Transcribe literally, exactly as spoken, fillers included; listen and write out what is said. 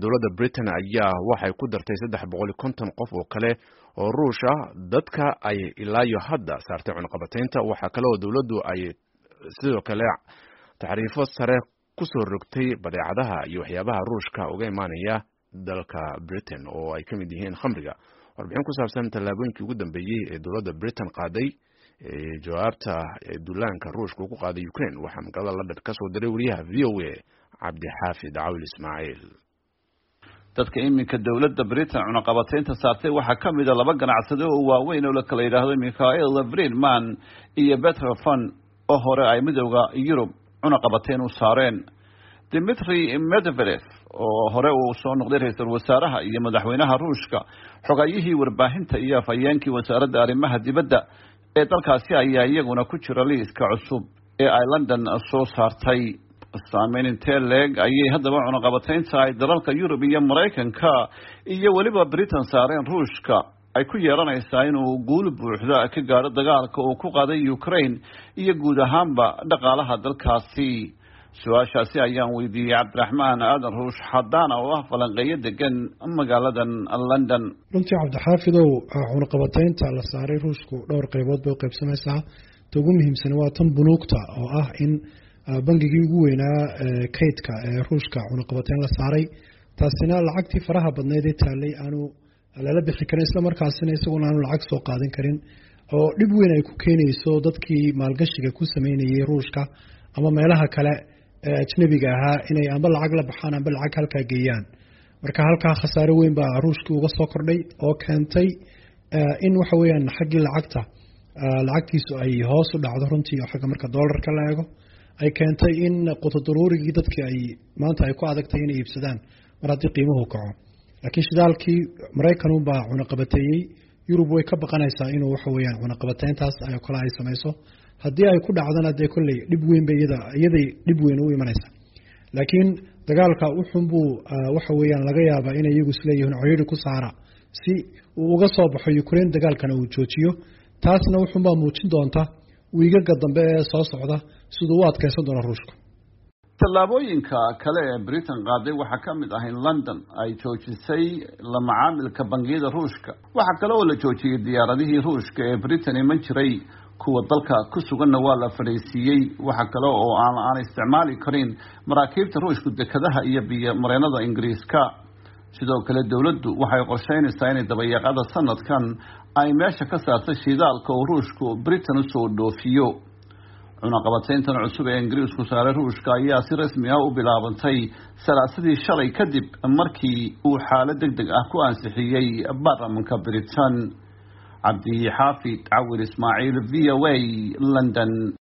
dowladda Britain ayaa waxay ku dartay saddex boqol iyo konton qof oo kale oo Ruush ah dadka ay ilaa iyo hadda saartay cunaqabataynta. waxa kale oo dowladdu ay sidoo kale taxriifo sare ku soo rogtay badeecadaha iyo waxyaabaha Ruushka uga imaanaya dalka Britain oo ay kamid yihiin khamriga. warbixin ku saabsan tallaabooyinkii ugu dambeeyay ee dowladda Britain qaaday ee jawaabta duulaanka Ruushka ku qaaday Ukraine waxa magaalada London ka soo diray wariyaha V O A Cabdi Xaafid Awil Ismaaciil. dadka iminka dowladda Britain cunaqabataynta saartay waxa kamid ah laba ganacsade oo waaweyn oo la kala yiraahdo Michael Friedman iyo Peter Van oo hore ay midowga Yurub cunaqabatayn u saareen. Dmitry Medvedev oo hore uu soo noqday ra'iisul wasaaraha iyo madaxweynaha Ruushka xogayihii warbaahinta iyo afhayeenkii wasaaradda arrimaha dibadda ee dalkaasi ayaa iyaguna ku jira liiska cusub ee ay London soo saartay. saameyn intee leeg ayay haddaba cunaqabataynta ay dalalka Yurub iyo Mareykanka iyo weliba Britain saareen Ruushka ay ku yeelanaysaa inuu guul buuxda ka gaaro dagaalka uu ku qaaday Ukraine iyo guud ahaanba dhaqaalaha dalkaasi. su-aashaasi ayaan weydiiyey Cabdiraxmaan Aadan Ruush Xadaana oo ah falanqeeyo degan magaaladan London. runtii Cabdixaafidow cunaqabataynta la saaray Ruushku dhowr qaybood bay u qaybsamaysaa. ta ugu muhiimsan waa tan bunuugta oo ah in bangigii ugu weynaa kaydka ee Ruushka cunaqabatayn la saaray. taasina lacagtii faraha badneed ee taalay aanu lala bixi karin isla markaasina isaguna aanu lacag soo qaadan karin oo dhib weyn ay ku keenayso dadkii maalgashiga ku sameynayay Ruushka ama meelaha kale ee ajnabiga ahaa inay amba lacag la baxaan amba lacag halka geeyaan. marka halka khasaare weyn baa Ruushka uga soo kordhay oo keentay in waxa weeyaan xaqii lacagta lacagtiisu ay hoos u dhacdo runtii xagga marka dollarka la eego ay keentay in qutadururigii dadkii ay maanta ay ku adagtay inay iibsadaan mar haddii qiimuhu kaco. laakiin shidaalkii Mareykanku baa cunaqabateeyay Yurub way ka baqanaysaa inuu waxa weeyaan cunaqabatayntaas ay kala ay samayso haddii ay ku dhacdana dee kolley dhib weyn bay iyada iyaday dhib weyn u imanaysa. laakiin dagaalka wuxuun buu waxa weeyaan laga yaabaa inay iyagu isleeyihiin ciriiri ku saara si uu uga soo baxo Ukraine dagaalkana uu joojiyo. taasna wuxuun baa muujin doonta wiigaga dambe ee soo socda sidoo u adkaysan doona Ruushka. tallaabooyinka kale ee Britain qaaday waxa ka mid ah in London ay joojisay la macaamilka bangiyada Ruushka. waxa kale oo la joojiyay diyaaradihii Ruushka ee Britain iman jiray kuwa dalka ku suganna waa la fadhiisiyay. waxa kale oo aan aan isticmaali karin maraakiibta Ruushka dekadaha iyo biyo mareenada Ingiriiska. sidoo kale dawladdu waxay qorsheynaysaa in dabayaaqada sanadkan ay meesha ka saarto shidaalka oo Ruushku Britain soo dhoofiyo. cunaqabatayntan cusub ee Ingiriisku saaray Ruushka ayaa si rasmi ah u bilaabantay salaasadii shalay kadib markii uu xaalad degdeg ah ku ansixiyay baarlamaanka Britain. Cabdi Xaafid Awil Ismaaciil V O A London.